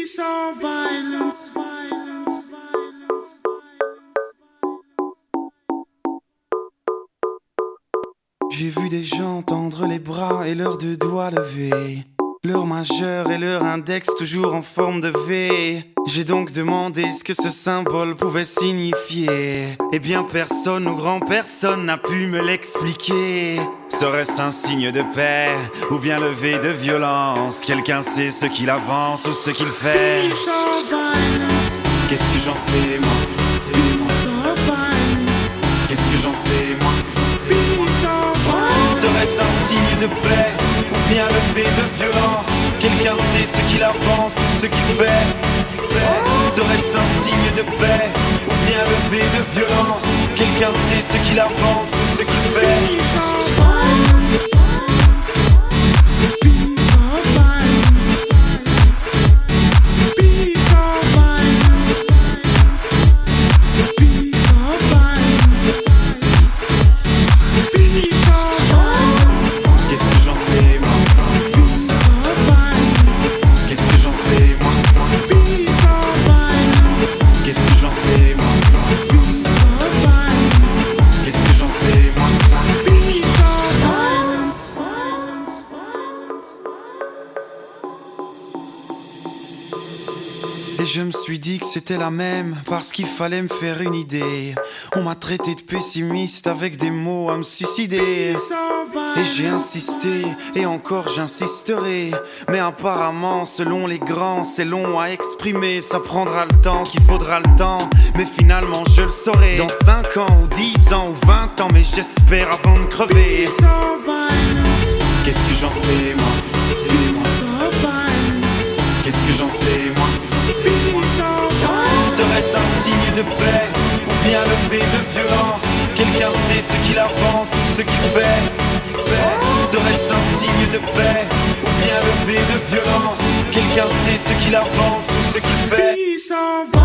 Peace or violence. J'ai vu des gens tendre les bras et leurs deux doigts levés, leur majeur et leur index toujours en forme de V. J'ai donc demandé ce que ce symbole pouvait signifier. Eh bien personne ou grand personne n'a pu me l'expliquer. Serait-ce un signe de paix ou bien le V de violence? Quelqu'un sait ce qu'il avance ou ce qu'il fait? Qu'est-ce que j'en sais moi? Qu'est-ce que j'en sais moi? Serait-ce un signe de paix ou bien le V de violence? Quelqu'un sait ce qu'il avance ou ce qu'il fait? Serait-ce un signe de paix ou bien le V de violence? Quelqu'un sait ce qu'il avance ou ce qu'il fait? Et je me suis dit que c'était la même parce qu'il fallait me faire une idée. On m'a traité de pessimiste avec des mots à me suicider. Et j'ai insisté et encore j'insisterai. Mais apparemment selon les grands c'est long à exprimer. Ça prendra le temps qu'il faudra le temps, mais finalement je le saurai dans 5 ans ou 10 ans ou 20 ans. Mais j'espère avant de crever. Qu'est-ce que j'en sais moi? Qu'est-ce que j'en sais moi? Serait-ce un signe de paix ou bien le V de violence? Quelqu'un sait ce qu'il avance ou ce qu'il fait? Serait-ce un signe de paix ou bien le V de violence? Quelqu'un sait ce qu'il avance ou ce qu'il fait?